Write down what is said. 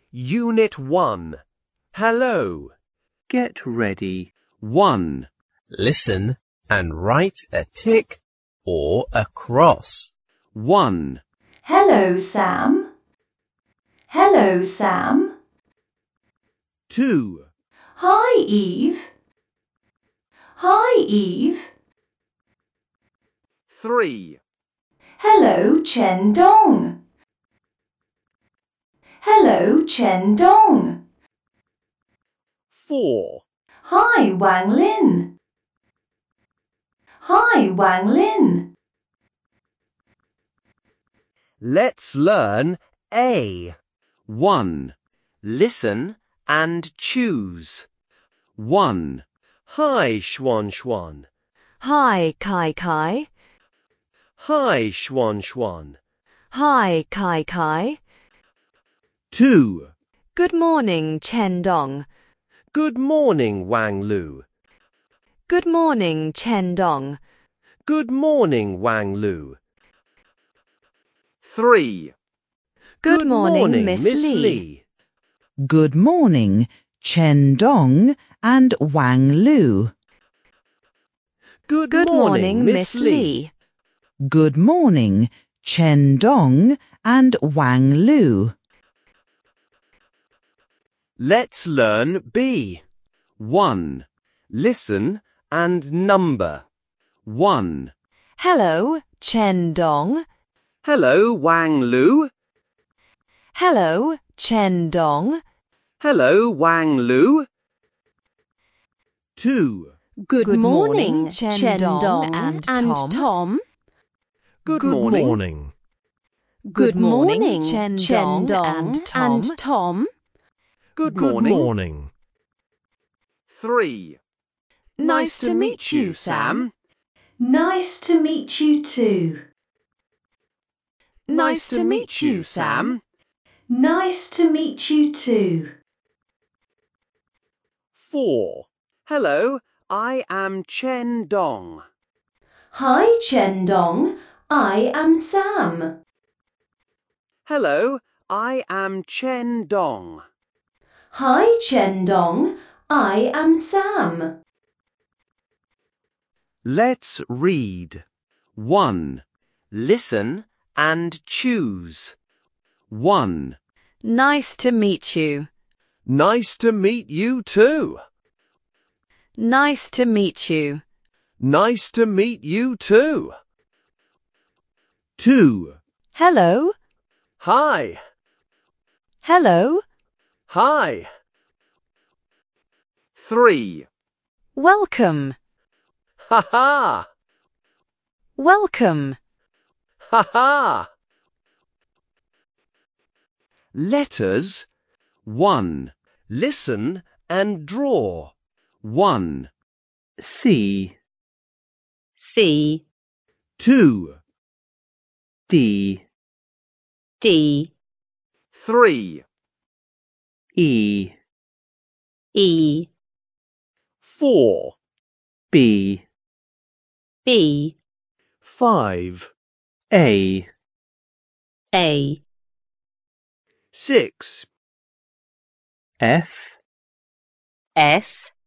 Unit 1. Hello. Get ready. 1. Listen and write a tick or a cross. 1. Hello, Sam. Hello, Sam. 2. Hi, Eve. Hi, Eve. 3. Hello, Chen Dong. Hello, Chen Dong. 4. Hi, Wang Lin. Hi, Wang Lin. Let's learn A. 1. Listen and choose. 1. Hi, Xuan Xuan. Hi, Kai Kai. Hi, Xuan Xuan. Hi, Kai Kai. 2. Good morning, Chen Dong. Good morning, Wang Lu. Good morning, Chen Dong. Good morning, Wang Lu. 3. Good morning, Miss Li. Good morning, Chen Dong and Wang Lu. Good morning, Miss Li. Good morning, Chen Dong and Wang Lu. Let's learn B. 1. Listen and number. 1. Hello, Chen Dong. Hello, Wang Lu. Hello, Chen Dong. Hello, Wang Lu. 2. Good morning, Chen Dong and Tom. Good morning. Good morning, Chen Dong and Tom. Good morning. 3. Nice to meet you, Sam. Nice to meet you too. Nice to meet you, Sam. Nice to meet you too. 4. Hello, I am Chen Dong. Hi, Chen Dong. I am Sam. Hello, I am Chen Dong. Hi, Chen Dong. I am Sam. Let's read. 1. Listen and choose. 1. Nice to meet you. Nice to meet you too. Nice to meet you. Nice to meet you too. 2. Hello. Hi. Hello. Hi. 3. Welcome. Ha ha. Welcome. Ha ha. Letters. 1. Listen and draw. 1. C, C. 2. D, D. 3. E, E. 4. B, B. 5. A, A. 6. F, F.